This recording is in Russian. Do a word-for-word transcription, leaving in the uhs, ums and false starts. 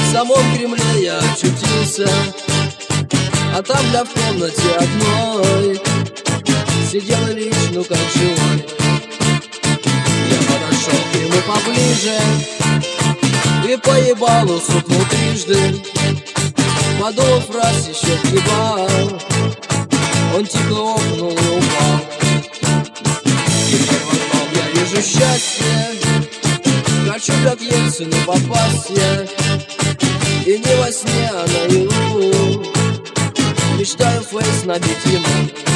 В самом Кремле я очутился, а там я в комнате одной сидел Ильич, ну как живой. Я подошел к нему поближе и по ебалу сукнул трижды, подумав раз еще въебал, он тихо охнул и упал. Теперь в одном я вижу счастье, хочу как Ельцину попасть я, и не во сне, а наяву мечтаю фейс набить ему.